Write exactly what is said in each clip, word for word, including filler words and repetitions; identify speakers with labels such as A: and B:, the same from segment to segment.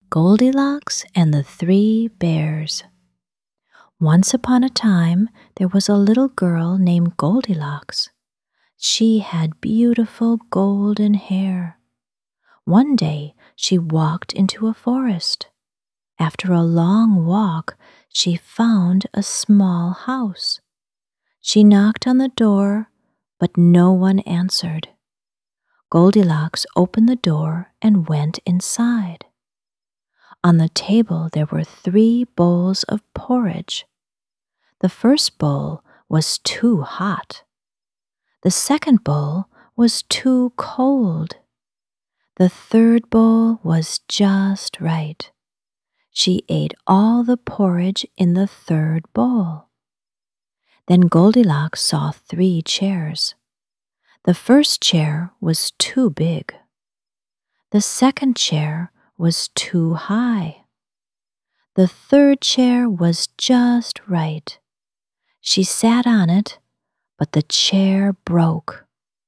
A: Goldilocks and the Three Bears. Once upon a time, there was a little girl named Goldilocks. She had beautiful golden hair. One day, she walked into a forest. After a long walk, she found a small house. She knocked on the door, but no one answered. Goldilocks opened the door and went inside. On the table there were three bowls of porridge. The first bowl was too hot. The second bowl was too cold. The third bowl was just right. She ate all the porridge in the third bowl. Then Goldilocks saw three chairs. The first chair was too big. The second chair was too high. The third chair was just right. She sat on it, but the chair broke.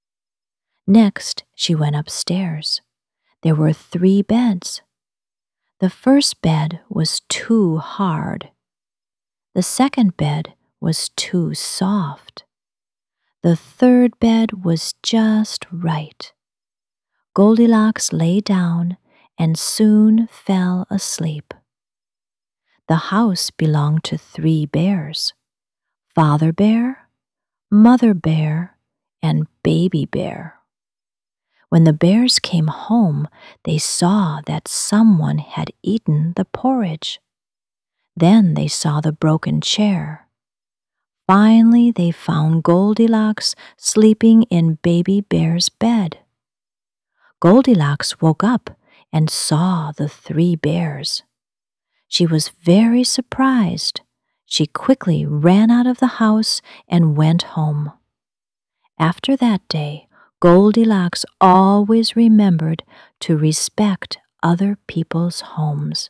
A: Next, she went upstairs. There were three beds. The first bed was too hard. The second bed was too soft. The third bed was just right. Goldilocks lay down and soon fell asleep. The house belonged to three bears: Father Bear, Mother Bear, and Baby Bear. When the bears came home, they saw that someone had eaten the porridge. Then they saw the broken chair. Finally, they found Goldilocks sleeping in Baby Bear's bed. Goldilocks woke up and saw the three bears. She was very surprised. She quickly ran out of the house and went home. After that day, Goldilocks always remembered to respect other people's homes.